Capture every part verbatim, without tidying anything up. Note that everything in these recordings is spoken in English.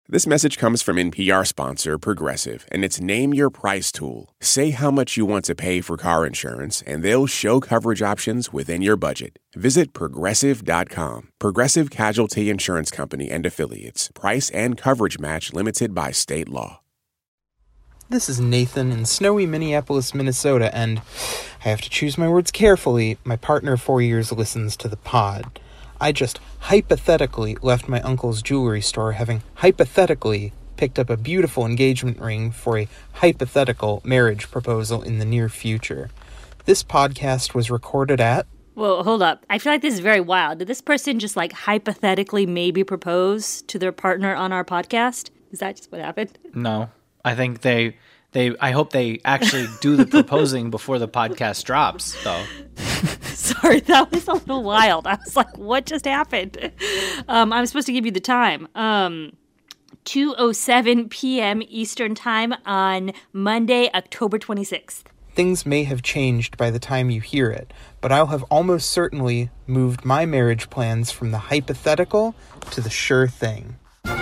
This message comes from N P R sponsor Progressive and its Name Your Price tool. Say how much you want to pay for car insurance, and they'll show coverage options within your budget. Visit Progressive dot com. Progressive Casualty Insurance Company and Affiliates. Price and coverage match limited by state law. This is Nathan in snowy Minneapolis, Minnesota, and I have to choose my words carefully. My partner of four years listens to the pod. I just hypothetically left my uncle's jewelry store, having hypothetically picked up a beautiful engagement ring for a hypothetical marriage proposal in the near future. This podcast was recorded at... Whoa, hold up. I feel like this is very wild. Did this person just, like, hypothetically maybe propose to their partner on our podcast? Is that just what happened? No. I think they... They, I hope they actually do the proposing before the podcast drops, though. Sorry, that was a little wild. I was like, what just happened? Um, I'm supposed to give you the time. Um, two oh seven p.m. Eastern Time on Monday, October twenty-sixth. Things may have changed by the time you hear it, but I'll have almost certainly moved my marriage plans from the hypothetical to the sure thing.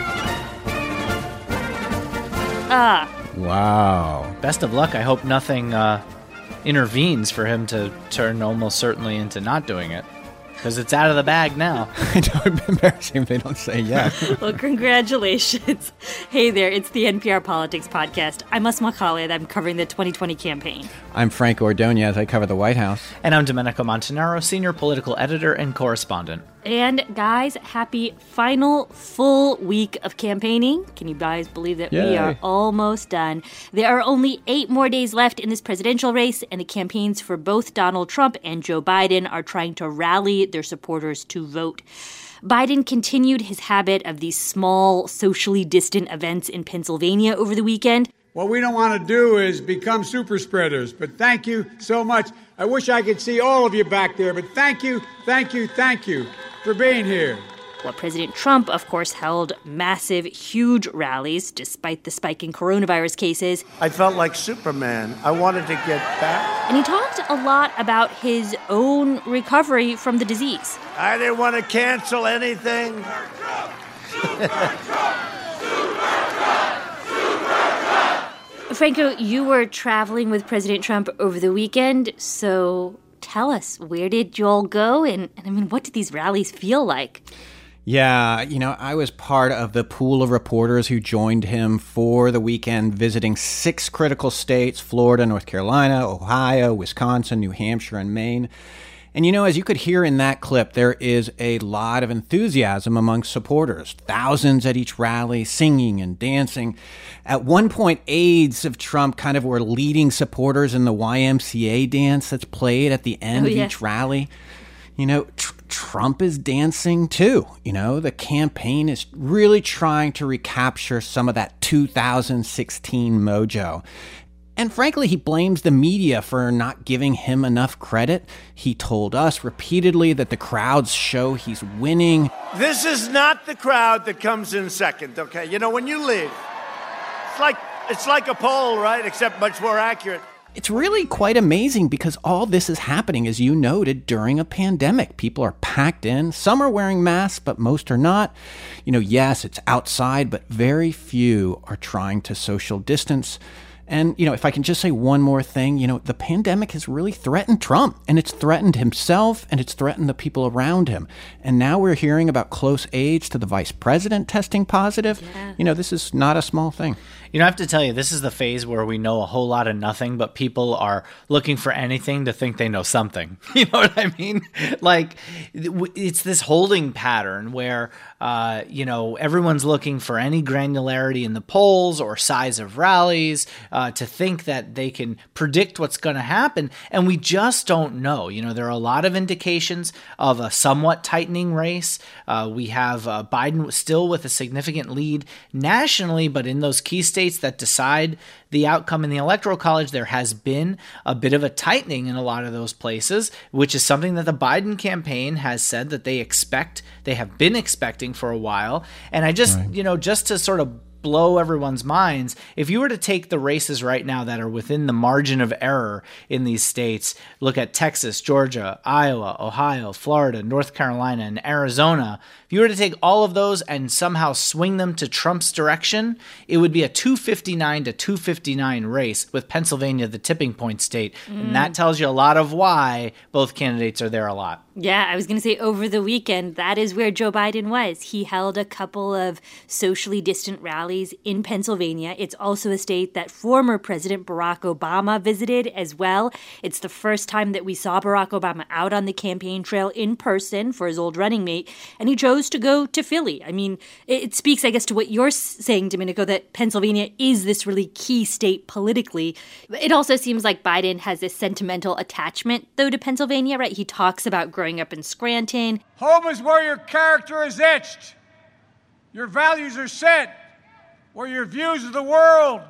Ah. Wow. Best of luck. I hope nothing uh, intervenes for him to turn almost certainly into not doing it. Because it's out of the bag now. I know, it'd be embarrassing if they don't say yes. Well, congratulations. Hey there, it's the N P R Politics Podcast. I'm Asma Khalid. I'm covering the twenty twenty campaign. I'm Frank Ordonez. I cover the White House. And I'm Domenico Montanaro, senior political editor and correspondent. And guys, happy final full week of campaigning. Can you guys believe that Yay. We are almost done? There are only eight more days left in this presidential race, and the campaigns for both Donald Trump and Joe Biden are trying to rally their supporters to vote. Biden continued his habit of these small, socially distant events in Pennsylvania over the weekend. What we don't want to do is become super spreaders, but thank you so much. I wish I could see all of you back there, but thank you, thank you, thank you for being here. Well, President Trump, of course, held massive, huge rallies despite the spike in coronavirus cases. I felt like Superman. I wanted to get back. And he talked a lot about his own recovery from the disease. I didn't want to cancel anything. Franco, you were traveling with President Trump over the weekend, so tell us, where did you all go? And, and I mean, what did these rallies feel like? Yeah, you know, I was part of the pool of reporters who joined him for the weekend, visiting six critical states: Florida, North Carolina, Ohio, Wisconsin, New Hampshire, and Maine. And, you know, as you could hear in that clip, there is a lot of enthusiasm among supporters. Thousands at each rally, singing and dancing. At one point, aides of Trump kind of were leading supporters in the Y M C A dance that's played at the end oh, of yeah. each rally. You know, tr- Trump is dancing too. You know, the campaign is really trying to recapture some of that two thousand sixteen mojo. And frankly, he blames the media for not giving him enough credit. He told us repeatedly that the crowds show he's winning. This is not the crowd that comes in second, okay? You know, when you leave, it's like it's like a poll, right? Except much more accurate. It's really quite amazing because all this is happening, as you noted, during a pandemic. People are packed in. Some are wearing masks, but most are not. You know, yes, it's outside, but very few are trying to social distance. And, you know, if I can just say one more thing, you know, the pandemic has really threatened Trump, and it's threatened himself, and it's threatened the people around him. And now we're hearing about close aides to the vice president testing positive. Yeah. You know, this is not a small thing. You know, I have to tell you, this is the phase where we know a whole lot of nothing, but people are looking for anything to think they know something. You know what I mean? Like, it's this holding pattern where, uh, you know, everyone's looking for any granularity in the polls or size of rallies uh, to think that they can predict what's going to happen. And we just don't know. You know, there are a lot of indications of a somewhat tightening race. Uh, we have uh, Biden still with a significant lead nationally, but in those key states that decide the outcome in the Electoral College, there has been a bit of a tightening in a lot of those places, which is something that the Biden campaign has said that they expect, they have been expecting for a while. And I just, right. you know, just to sort of blow everyone's minds. If you were to take the races right now that are within the margin of error in these states, look at Texas, Georgia, Iowa, Ohio, Florida, North Carolina, and Arizona, if you were to take all of those and somehow swing them to Trump's direction, it would be a two fifty-nine to two fifty-nine race with Pennsylvania the tipping point state. Mm. And that tells you a lot of why both candidates are there a lot. Yeah, I was going to say over the weekend, that is where Joe Biden was. He held a couple of socially distant rallies in Pennsylvania. It's also a state that former President Barack Obama visited as well. It's the first time that we saw Barack Obama out on the campaign trail in person for his old running mate, and he chose to go to Philly. I mean, it speaks, I guess, to what you're saying, Domenico, that Pennsylvania is this really key state politically. It also seems like Biden has this sentimental attachment, though, to Pennsylvania, right? He talks about growing up in Scranton. Home is where your character is etched, your values are set, where your views of the world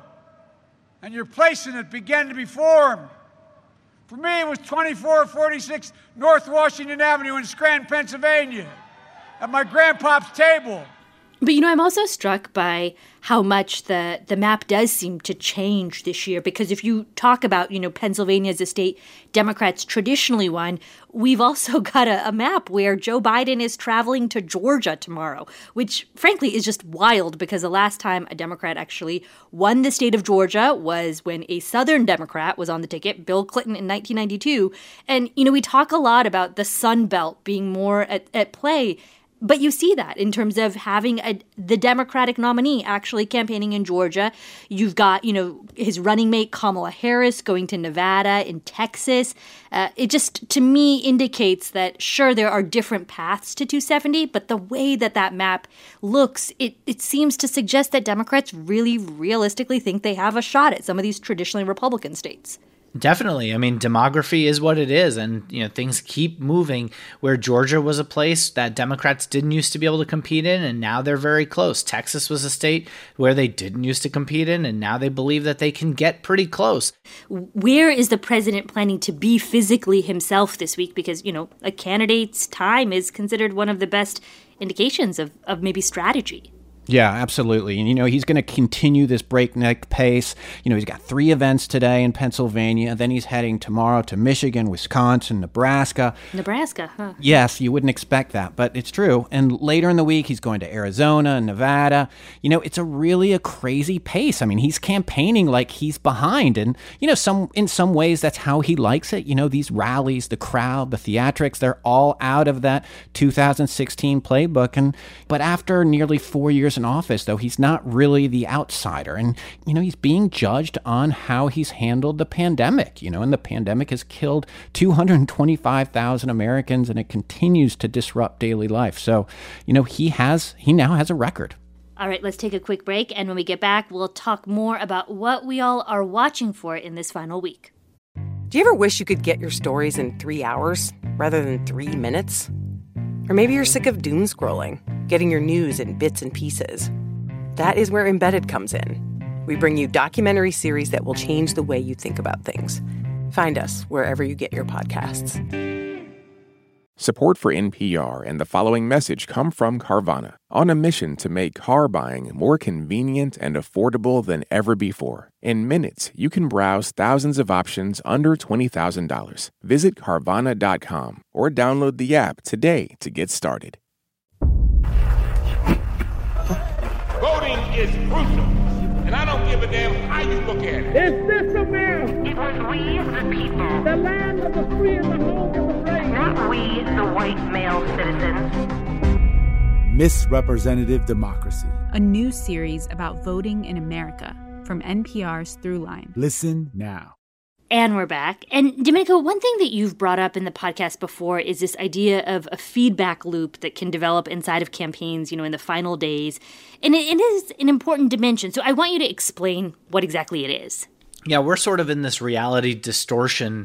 and your place in it began to be formed. For me, it was twenty-four forty-six North Washington Avenue in Scranton, Pennsylvania, at my grandpa's table. But, you know, I'm also struck by how much the, the map does seem to change this year, because if you talk about, you know, Pennsylvania as a state Democrats traditionally won, we've also got a, a map where Joe Biden is traveling to Georgia tomorrow, which frankly is just wild, because the last time a Democrat actually won the state of Georgia was when a Southern Democrat was on the ticket, Bill Clinton, in nineteen ninety-two. And, you know, we talk a lot about the Sun Belt being more at, at play. But you see that in terms of having a, the Democratic nominee actually campaigning in Georgia. You've got, you know, his running mate Kamala Harris going to Nevada, in Texas. Uh, it just, to me, indicates that, sure, there are different paths to two seventy, but the way that that map looks, it, it seems to suggest that Democrats really realistically think they have a shot at some of these traditionally Republican states. Definitely. I mean, demography is what it is. And, you know, things keep moving, where Georgia was a place that Democrats didn't used to be able to compete in, and now they're very close. Texas was a state where they didn't used to compete in, and now they believe that they can get pretty close. Where is the president planning to be physically himself this week? Because, you know, a candidate's time is considered one of the best indications of, of maybe strategy. Yeah, absolutely. And, you know, he's going to continue this breakneck pace. You know, he's got three events today in Pennsylvania. Then he's heading tomorrow to Michigan, Wisconsin, Nebraska. Nebraska, huh? Yes, you wouldn't expect that, but it's true. And later in the week, he's going to Arizona and Nevada. You know, it's a really a crazy pace. I mean, he's campaigning like he's behind. And, you know, some in some ways, that's how he likes it. You know, these rallies, the crowd, the theatrics, they're all out of that two thousand sixteen playbook. And but after nearly four years in office, though, he's not really the outsider. And, you know, he's being judged on how he's handled the pandemic, you know, and the pandemic has killed two hundred twenty-five thousand Americans, and it continues to disrupt daily life. So, you know, he has, he now has a record. All right, let's take a quick break. And when we get back, we'll talk more about what we all are watching for in this final week. Do you ever wish you could get your stories in three hours rather than three minutes? Or maybe you're sick of doom scrolling, getting your news in bits and pieces. That is where Embedded comes in. We bring you documentary series that will change the way you think about things. Find us wherever you get your podcasts. Support for N P R and the following message come from Carvana, on a mission to make car buying more convenient and affordable than ever before. In minutes, you can browse thousands of options under twenty thousand dollars. Visit Carvana dot com or download the app today to get started. Voting is crucial, and I don't give a damn how you look at it. Is this America? It was we, the people. The land of the free and the home of the brave. Not we, the white male citizens. Misrepresentative Democracy. A new series about voting in America from N P R's Throughline. Listen now. And we're back. And Domenico, one thing that you've brought up in the podcast before is this idea of a feedback loop that can develop inside of campaigns, you know, in the final days. And it, it is an important dimension. So I want you to explain what exactly it is. Yeah, we're sort of in this reality distortion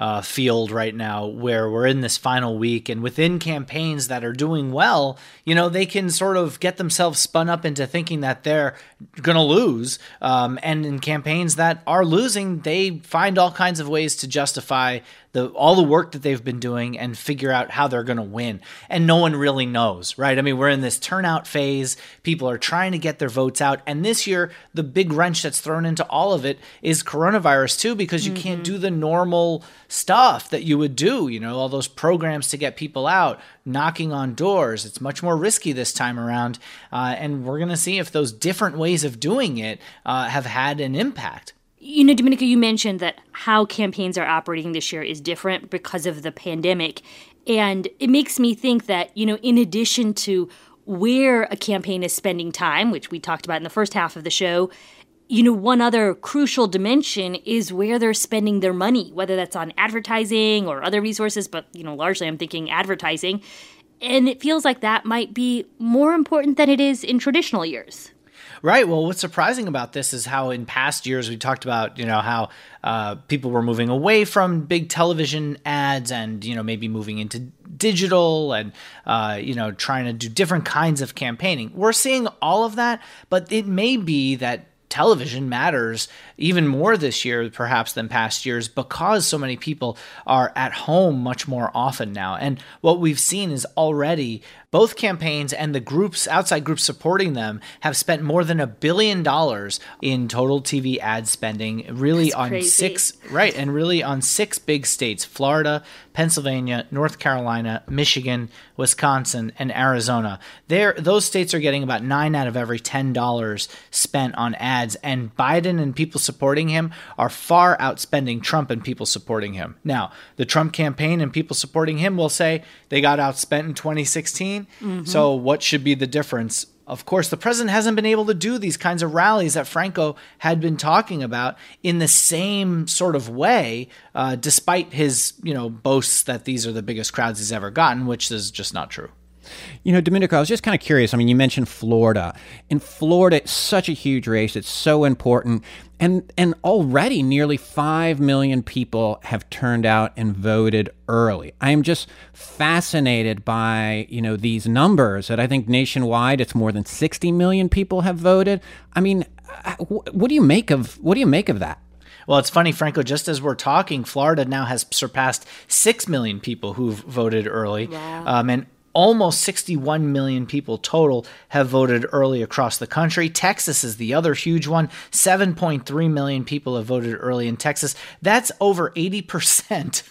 uh, field right now, where we're in this final week, and within campaigns that are doing well, you know, they can sort of get themselves spun up into thinking that they're going to lose. Um, and in campaigns that are losing, they find all kinds of ways to justify the all the work that they've been doing and figure out how they're going to win. And no one really knows, right? I mean, we're in this turnout phase. People are trying to get their votes out. And this year, the big wrench that's thrown into all of it is coronavirus too, because you mm-hmm. can't do the normal stuff that you would do, you know, all those programs to get people out, knocking on doors. It's much more risky this time around. Uh, and we're going to see if those different ways of doing it uh, have had an impact. You know, Domenico, you mentioned that how campaigns are operating this year is different because of the pandemic. And it makes me think that, you know, in addition to where a campaign is spending time, which we talked about in the first half of the show, you know, one other crucial dimension is where they're spending their money, whether that's on advertising or other resources. But, you know, largely I'm thinking advertising. And it feels like that might be more important than it is in traditional years. Right. Well, what's surprising about this is how in past years we talked about, you know, how uh, people were moving away from big television ads and, you know, maybe moving into digital and, uh, you know, trying to do different kinds of campaigning. We're seeing all of that, but it may be that television matters even more this year, perhaps, than past years, because so many people are at home much more often now. And what we've seen is already both campaigns and the groups, outside groups supporting them, have spent more than a billion dollars in total T V ad spending, really That's on crazy. six, right, and really on six big states: Florida, Pennsylvania, North Carolina, Michigan, Wisconsin, and Arizona. There, those states are getting about nine out of every ten dollars spent on ads, and Biden and people supporting him are far outspending Trump and people supporting him. Now, the Trump campaign and people supporting him will say they got outspent in twenty sixteen. Mm-hmm. So what should be the difference? Of course, the president hasn't been able to do these kinds of rallies that Franco had been talking about in the same sort of way, uh, despite his, you know, boasts that these are the biggest crowds he's ever gotten, which is just not true. You know, Domenico, I was just kind of curious. I mean, you mentioned Florida. In Florida, it's such a huge race. It's so important. And and already nearly five million people have turned out and voted early. I am just fascinated by, you know, these numbers that I think nationwide it's more than sixty million people have voted. I mean, what do you make of what do you make of that? Well, it's funny, Franco, just as we're talking, Florida now has surpassed six million people who've voted early. Wow. Um, and almost sixty-one million people total have voted early across the country. Texas is the other huge one. seven point three million people have voted early in Texas. That's over eighty percent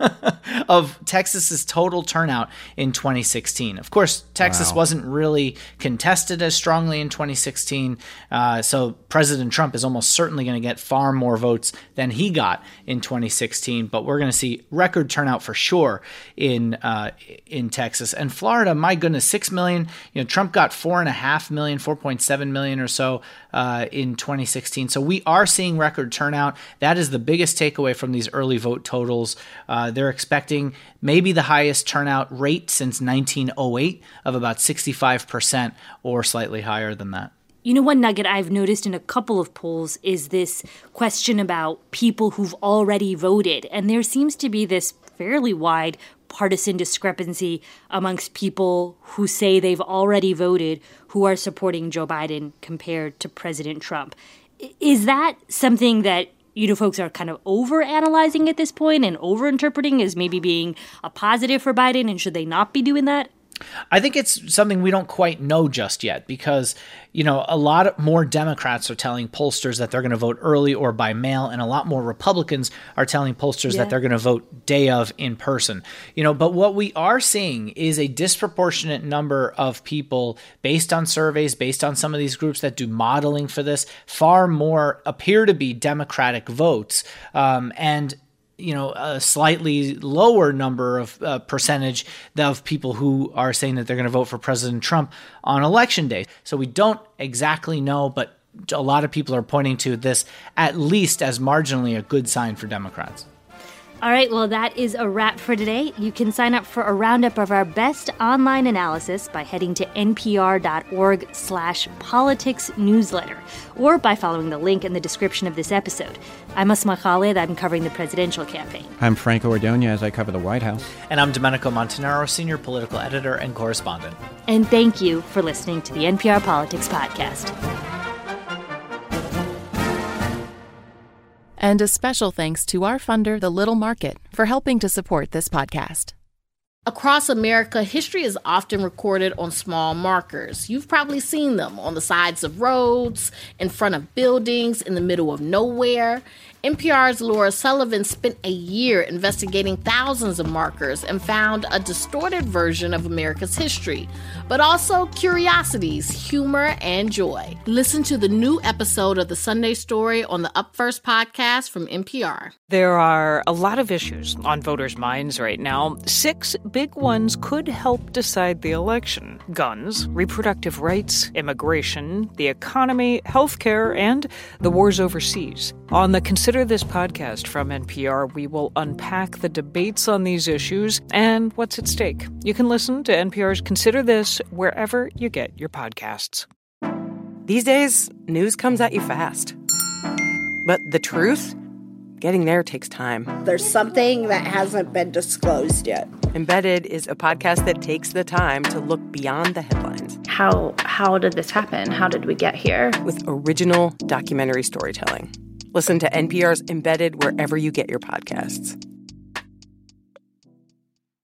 of Texas's total turnout in twenty sixteen. Of course, Texas Wow. wasn't really contested as strongly in twenty sixteen, uh, so President Trump is almost certainly going to get far more votes than he got in twenty sixteen, but we're going to see record turnout for sure in uh, in Texas. And Florida, my goodness, six million. You know, Trump got four and a half million, four point seven million or so uh, in twenty sixteen. So we are seeing record turnout. That is the biggest takeaway from these early vote totals. Uh, they're expecting maybe the highest turnout rate since nineteen oh eight of about sixty-five percent or slightly higher than that. You know, one nugget I've noticed in a couple of polls is this question about people who've already voted. And there seems to be this fairly wide partisan discrepancy amongst people who say they've already voted who are supporting Joe Biden compared to President Trump. Is that something that, you know, folks are kind of over-analyzing at this point and over-interpreting as maybe being a positive for Biden, and should they not be doing that? I think it's something we don't quite know just yet because, you know, a lot more Democrats are telling pollsters that they're going to vote early or by mail, and a lot more Republicans are telling pollsters Yeah. that they're going to vote day of in person. You know, but what we are seeing is a disproportionate number of people, based on surveys, based on some of these groups that do modeling for this, far more appear to be Democratic votes. Um, and you know, a slightly lower number of uh, percentage of people who are saying that they're going to vote for President Trump on election day. So we don't exactly know, but a lot of people are pointing to this at least as marginally a good sign for Democrats. All right, well, that is a wrap for today. You can sign up for a roundup of our best online analysis by heading to npr.org slash politics newsletter, or by following the link in the description of this episode. I'm Asma Khalid. I'm covering the presidential campaign. I'm Franco Ordonez. I cover the White House. And I'm Domenico Montanaro, senior political editor and correspondent. And thank you for listening to the N P R Politics Podcast. And a special thanks to our funder, The Little Market, for helping to support this podcast. Across America, history is often recorded on small markers. You've probably seen them on the sides of roads, in front of buildings, in the middle of nowhere. N P R's Laura Sullivan spent a year investigating thousands of markers and found a distorted version of America's history, but also curiosities, humor, and joy. Listen to the new episode of The Sunday Story on the Up First podcast from N P R. There are a lot of issues on voters' minds right now. Six big ones could help decide the election: guns, reproductive rights, immigration, the economy, healthcare, and the wars overseas. On the Consider This podcast from N P R, we will unpack the debates on these issues and what's at stake. You can listen to N P R's Consider This wherever you get your podcasts. These days, news comes at you fast. But the truth? Getting there takes time. There's something that hasn't been disclosed yet. Embedded is a podcast that takes the time to look beyond the headlines. How how did this happen? How did we get here? With original documentary storytelling. Listen to N P R's Embedded wherever you get your podcasts.